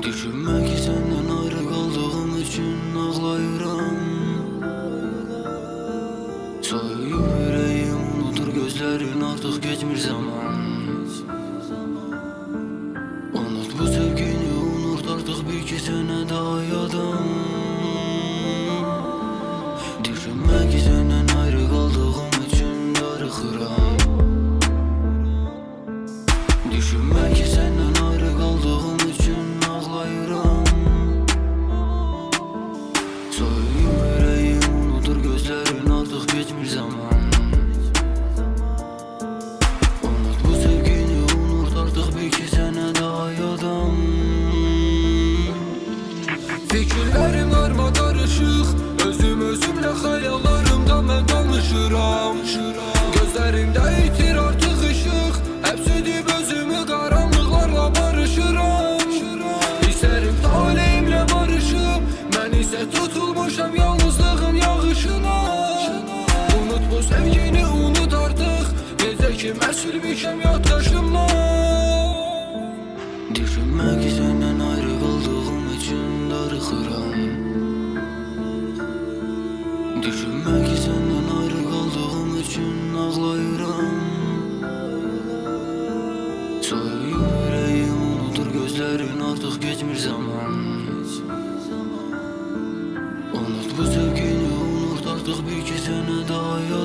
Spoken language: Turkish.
Düşünme ki senden ayrı kaldığım için ağlayıram. Soyuyup yüreğim unutur gözlerin, artık geçmir zaman. Unut bu sevgini, unut artık bir iki sene daha yadım. Düşünme ki senden ayrı kaldığım için darıxıram. Düşünme ki senden ayrı kaldığım için ağlayıram. Soyuyup yüreğim unutur gözlerin, artık geçmir zaman. Unut bu sevgini, unut artık bir iki sene daha yadım. Fikirlerim karmakarışık, özümle hayallarımda mən danışıram. Gözlerimde itir artık ışık, hepsedip özümü karanlıklarla barışıram. İsterim talihimle barışıp, mən ise tutulmuşam yalnızlığın yağışına. Unut bu sevgini, unut artık, necə ki məsulmüşəm yaddaşımla. Düşünme ki senden ayrı kaldığım için darıxıram. Düşünme ki senden ayrı kaldığım için ağlayıram. Soyuyup yüreğim unutur gözlerin, artık geçmir zaman. Unut bu sevgini, unut artık bir iki sene daha